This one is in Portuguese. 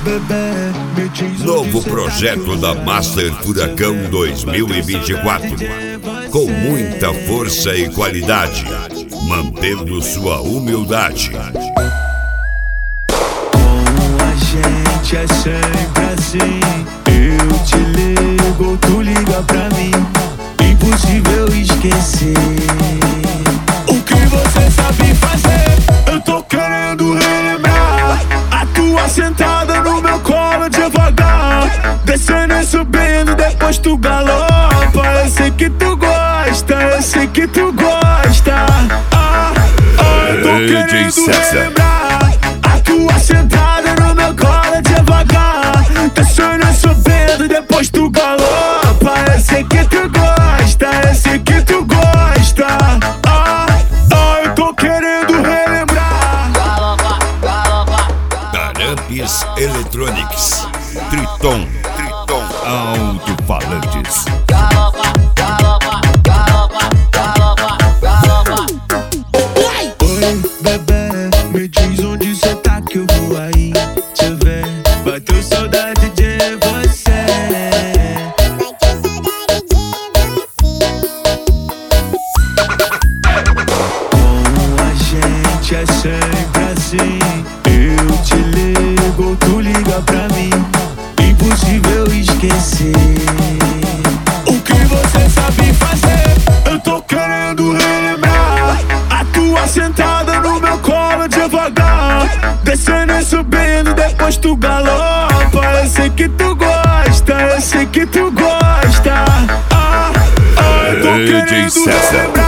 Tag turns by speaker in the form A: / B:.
A: Novo projeto da Master Furacão 2024, com muita força e qualidade, mantendo sua humildade.
B: Com a gente é sempre assim. Eu te ligo, tu liga pra mim. Impossível esquecer o que você sabe fazer. Eu tô querendo relembrar a tua sentada no meu colo devagar, descendo e subindo, depois tu galopa. Eu sei que tu gosta, eu sei que tu gosta. Eu tô querendo relembrar a tua sentada no meu colo devagar, descendo e subindo, depois tu galopa. Eu sei que tu gosta, eu sei que tu gosta. Eu tô querendo relembrar.
A: Tarampes Electronics, Triton Alto-Falantes.
B: Oi, bebê, me diz onde cê tá que eu vou aí te ver. Bateu saudade de você. Com a gente é sempre assim. Eu te ligo, tu liga pra mim. Impossível esquecer o que você sabe fazer. Eu tô querendo relembrar a tua sentada no meu colo devagar, descendo e subindo, depois tu galopa. Eu sei que tu gosta, eu sei que tu gosta. Eu tô querendo relembrar